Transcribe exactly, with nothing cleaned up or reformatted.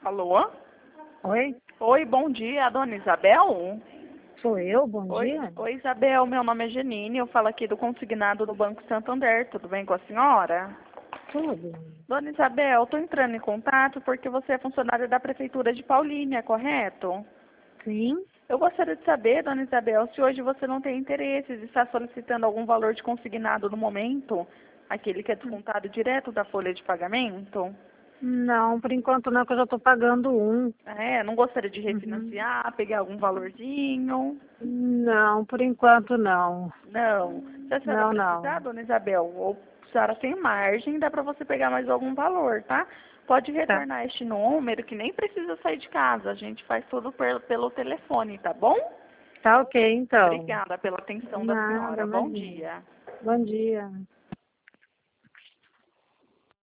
Alô? Oi, Oi, bom dia, dona Isabel? sou eu, bom Oi, dia. oi, Isabel, meu nome é Janine, eu falo aqui do consignado do Banco Santander, tudo bem com a senhora? Tudo. Dona Isabel, estou entrando em contato porque você é funcionária da Prefeitura de Paulínia, correto? Sim, Eu gostaria de saber, dona Isabel, se hoje você não tem interesse de estar solicitando algum valor de consignado no momento, aquele que é descontado direto da folha de pagamento? não, por enquanto não, que eu já estou pagando um. É, não gostaria de Uhum. refinanciar, pegar algum valorzinho? Não, por enquanto não. Não. Se a senhora Não, precisar, não. dona Isabel, ou a senhora tem margem, dá para você pegar mais algum valor, tá? Pode Tá, retornar este número, que nem precisa sair de casa. A gente faz tudo per- pelo telefone, tá bom? tá ok então. Obrigada pela atenção da Nada, senhora. Bom imagina. dia. Bom dia.